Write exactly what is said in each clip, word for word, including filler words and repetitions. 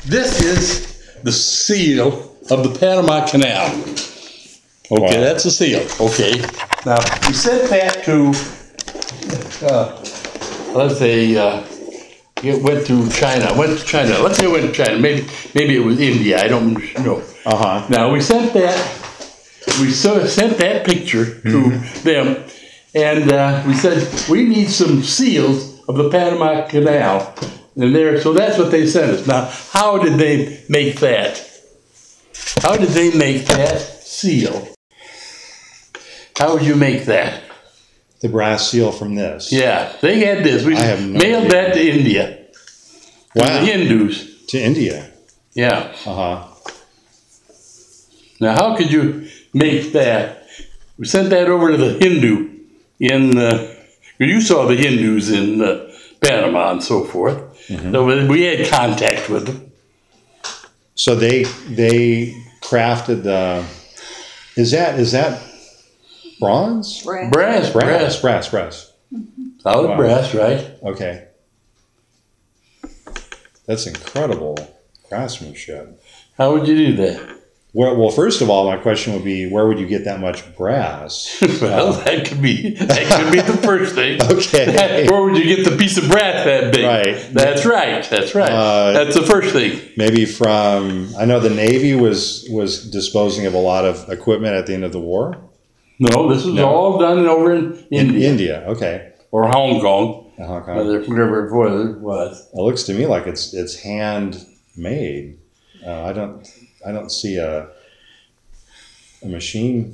this is the seal of the Panama Canal. Okay, wow. That's the seal. Okay. Now, we sent that to, uh, let's say, uh, it went to China. Went to China. Let's say it went to China. Maybe maybe it was India. I don't know. Uh-huh. Now, we sent that, we so, sent that picture to mm-hmm. them, and uh, we said, we need some seals of the Panama Canal. And there, so that's what they sent us. Now, how did they make that? How did they make that seal? How would you make that? The brass seal from this. Yeah, they had this. We I have no mailed idea. that to India. Wow. To the Hindus. To India. Yeah. Uh-huh. Now, how could you make that? We sent that over to the Hindu in, uh, you saw the Hindus in uh, Panama and so forth. Mm-hmm. So we had contact with them. So they they crafted the, is that, is that bronze? Brass. Brass, Brass, brass, brass. Mm-hmm. Solid wow. brass, right? Okay. That's incredible craftsmanship. How would you do that? Well, well, first of all, my question would be, where would you get that much brass? Well, uh, that could be that could be the first thing. Okay. Where would you get the piece of brass that big? Right. That's right. That's right. Uh, That's the first thing. Maybe from, I know the Navy was was disposing of a lot of equipment at the end of the war. No, this was no. all done over in India. In India, okay. Or Hong Kong. Uh, Hong Kong. Whatever it was. It looks to me like it's it's handmade. Uh, I don't I don't see a a machine.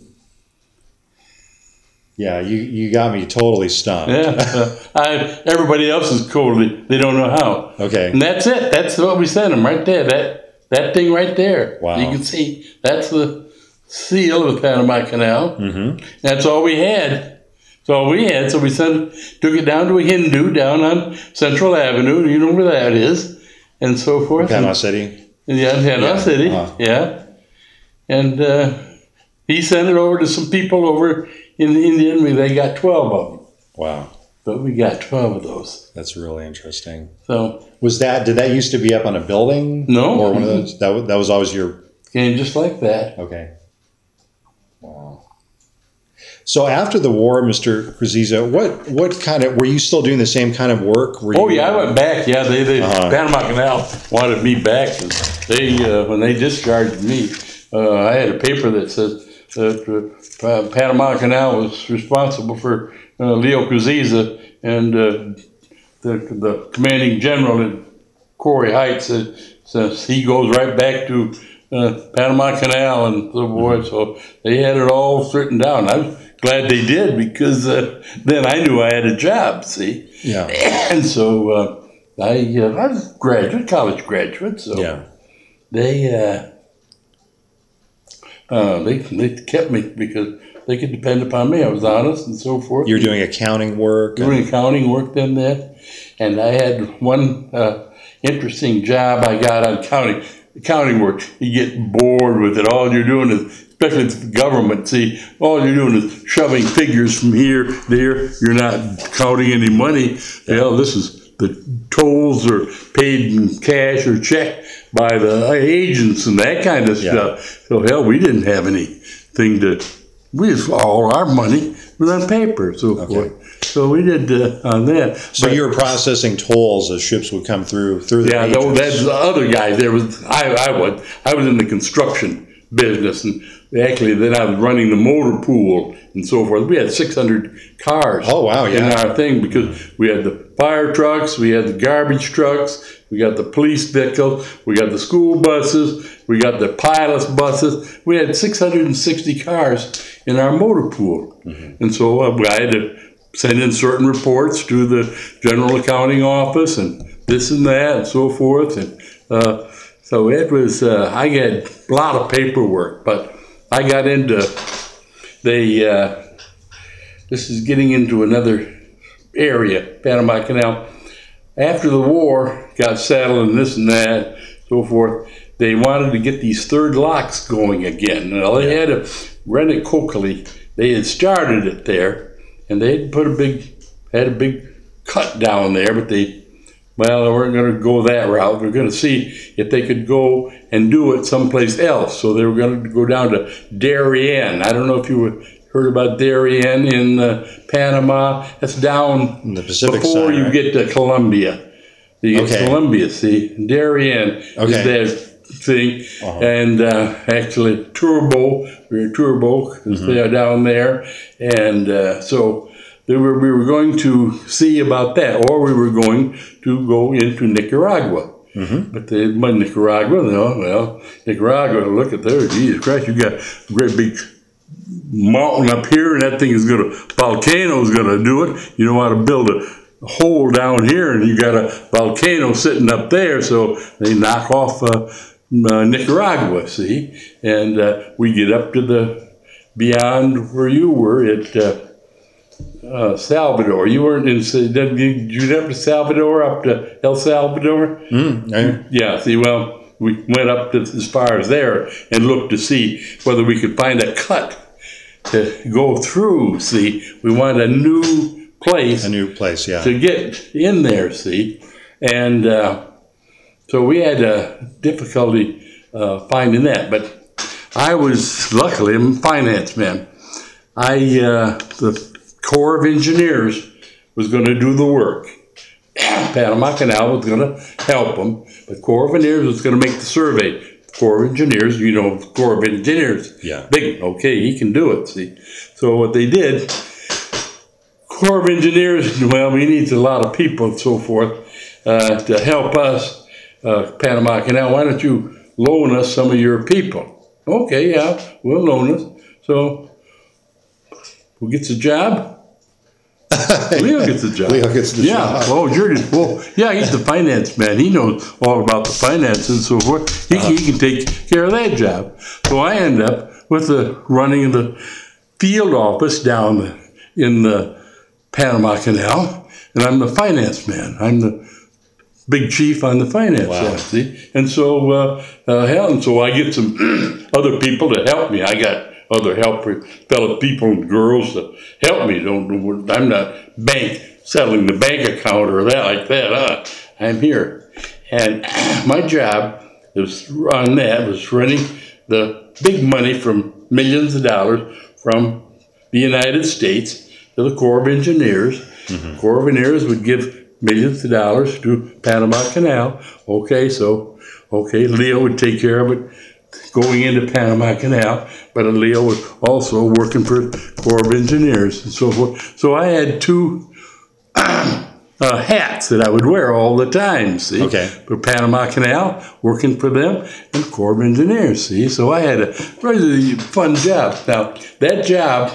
Yeah, you, you got me totally stumped. Yeah, uh, I, everybody else is cool. They, they don't know how. Okay. And that's it. That's what we sent them right there. That that thing right there. Wow. You can see that's the seal of the Panama Canal. Mm-hmm. That's all we had. That's all we had. So we sent took it down to a Hindu down on Central Avenue. You know where that is, and so forth. Panama and, City. Yeah, Panama yeah. City. Uh-huh. Yeah, and uh, he sent it over to some people over in India, and they got twelve of them. Wow. But we got twelve of those. That's really interesting. So was that, did that used to be up on a building? No. Or one of those, that, was, that was always your... Came just like that. Okay. Wow. So after the war, Mister Cruziza, what, what kind of, were you still doing the same kind of work? Were oh, you, yeah, I went back. Yeah, they, they uh-huh. Panama Canal wanted me back. And they, uh, when they discharged me, uh, I had a paper that says that uh, Panama Canal was responsible for uh, Leo Cruziza, and uh, the the commanding general in Quarry Heights said, says he goes right back to uh, Panama Canal and so forth. So they had it all written down. I was glad they did, because uh, then I knew I had a job. See, yeah, and so uh, I uh, I was a graduate, college graduate. So yeah, they. Uh, Uh, they they kept me because they could depend upon me. I was honest and so forth. You're doing accounting work? Doing and... accounting work then that. And I had one uh, interesting job I got on accounting, accounting work. You get bored with it. All you're doing is, especially with the government, see, all you're doing is shoving figures from here, there. You're not counting any money. Hell, this is the tolls are paid in cash or check by the agents and that kind of yeah. stuff. So hell, we didn't have anything to. We just all our money was on paper, so okay. forth. So we did uh, on that. So but, you were processing tolls as ships would come through through the yeah. agents. No, that's the other guys. There was I. I was I was in the construction business, and actually then I was running the motor pool and so forth. We had six hundred cars. Oh wow! Yeah. In our thing, because we had the fire trucks, we had the garbage trucks, we got the police vehicles, we got the school buses, we got the pilots buses. We had six hundred sixty cars in our motor pool, mm-hmm. and so uh, I had to send in certain reports to the general accounting office and this and that and so forth, and uh, so it was. Uh, I had a lot of paperwork, but I got into they. Uh, this is getting into another area, Panama Canal. After the war got settled and this and that, so forth, they wanted to get these third locks going again. Now, they had a Rennet Coakley. They had started it there, and they had put a big, had a big cut down there, but they Well, they weren't going to go that route. They're going to see if they could go and do it someplace else. So they were going to go down to Darien. I don't know if you heard about Darien in uh, Panama. That's down In the Pacific before side, you right? get to Colombia. You get Okay. Colombia, see. Darien Okay. is their thing. Uh-huh. And uh, actually, Turbo, we're in Turbo, because Mm-hmm. they are down there. And uh, so they were, we were going to see about that, or we were going to go into Nicaragua. Mm-hmm. But they, but Nicaragua, no, well, Nicaragua, look at there, Jesus Christ, you got a great big mountain up here, and that thing is going to, volcano is going to do it. You don't want to build a hole down here, and you got a volcano sitting up there, so they knock off uh, uh, Nicaragua, see? And uh, we get up to the, beyond where you were at uh, uh, Salvador. You weren't in, did you, did you get up to Salvador, up to El Salvador? Mm, I- Yeah, see, well, we went up to, as far as there and looked to see whether we could find a cut to go through, see. We wanted a new place a new place, yeah. to get in there, see. And uh, so we had uh, difficulty uh, finding that. But I was, luckily, I'm a finance man. I, uh, the Corps of Engineers was going to do the work. Panama Canal was going to help them, but Corps of Engineers was going to make the survey. Corps of Engineers, you know, Corps of Engineers, Yeah. big, okay, he can do it, see. So what they did, Corps of Engineers, well, we need a lot of people and so forth uh, to help us, uh, Panama Canal. Why don't you loan us some of your people? Okay, yeah, we'll loan us. So who gets the job? Leo gets the job. Leo gets the yeah. job. Oh, you're the, well, yeah, he's the finance man. He knows all about the finance and so forth. He, he can take care of that job. So I end up with the running the field office down the, in the Panama Canal, and I'm the finance man. I'm the big chief on the finance Wow. side, see? And so, uh, uh, hell, and so I get some other people to help me. I got other helper, fellow people and girls to help me. Don't, I'm not bank settling the bank account or that like that. Uh, I'm here, and my job was on that was running the big money from millions of dollars from the United States to the Corps of Engineers. Mm-hmm. Corps of Engineers would give millions of dollars to Panama Canal. Okay, so okay, Leo would take care of it going into Panama Canal, but Leo was also working for Corps of Engineers and so forth. So I had two uh, hats that I would wear all the time, see? Okay. For Panama Canal, working for them, and Corps of Engineers, see? So I had a really fun job. Now, that job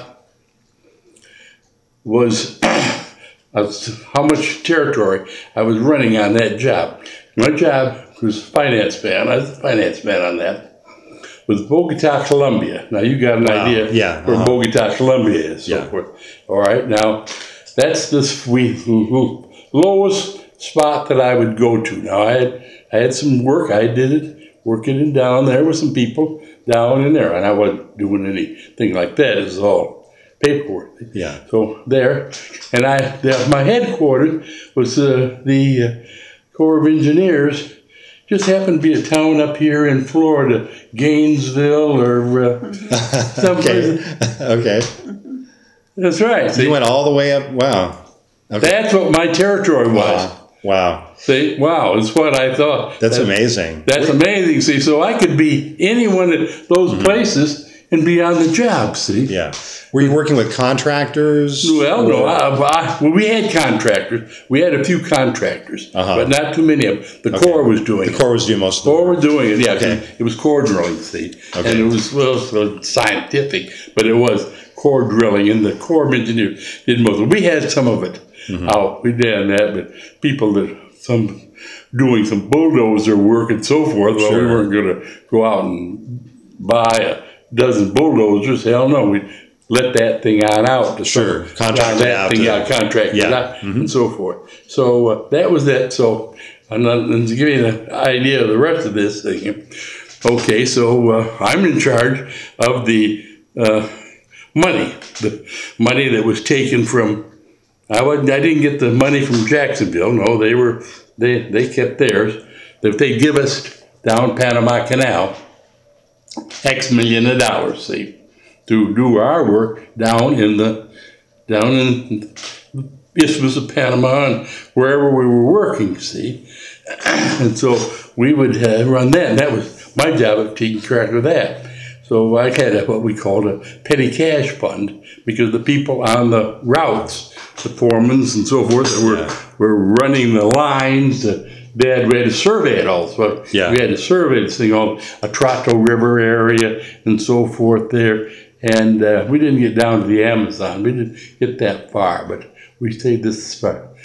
was, was how much territory I was running on that job. My job was finance man. I was a finance man on that. Was Bogota, Colombia. Now you got an Wow. idea Yeah, where uh-huh. Bogota, Colombia is. So Yeah. forth. All right. Now that's the we, lowest spot that I would go to. Now I had I had some work. I did it working in down there with some people down in there, and I wasn't doing anything like that. It was all paperwork. Yeah. So there, and I the, my headquarters was uh, the uh, Corps of Engineers. Just happened to be a town up here in Florida, Gainesville or uh, someplace. Okay. Okay. That's right. See, You went all the way up. Wow. Okay. that's what my territory was. Wow. Wow. See, wow, that's what I thought. That's That- amazing. That's amazing. See, so I could be any one of those places and be on the job. See. Yeah. Were you working with contractors? Well, no, I, I, well, we had contractors. We had a few contractors, Uh-huh. but not too many of them. The Corps was doing The it. Corps was doing most of the Corps was doing it, yeah. Okay. It was core drilling, see. Okay. And it was, well, it was scientific, but it was core drilling, and the Corps of Engineers did most of it. We had some of it Mm-hmm. out. We did that, but people that, some doing some bulldozer work and so forth, well, we Sure. weren't going to go out and buy a dozen bulldozers. Hell no, we let that thing on out to Sure. some- Contract it that out thing to- out, contract it Yeah. out, and so forth. So uh, that was that. So, and, then- and to give you an idea of the rest of this thing, okay, so uh, I'm in charge of the uh, money, the money that was taken from I wasn't. I didn't get the money from Jacksonville. No, they were. They they kept theirs. If they give us down Panama Canal X million of dollars, see, to do our work down in the down in Isthmus of Panama and wherever we were working, see, and so we would uh, run that. And that was my job of taking track of that. So I had a, what we called a petty cash fund because the people on the routes, the foremans and so forth, that were Yeah. were running the lines. Uh, they had, we had to survey it also. Yeah. We had to survey this thing on Atrato River area and so forth there. And uh, we didn't get down to the Amazon. We didn't get that far, but we stayed this far.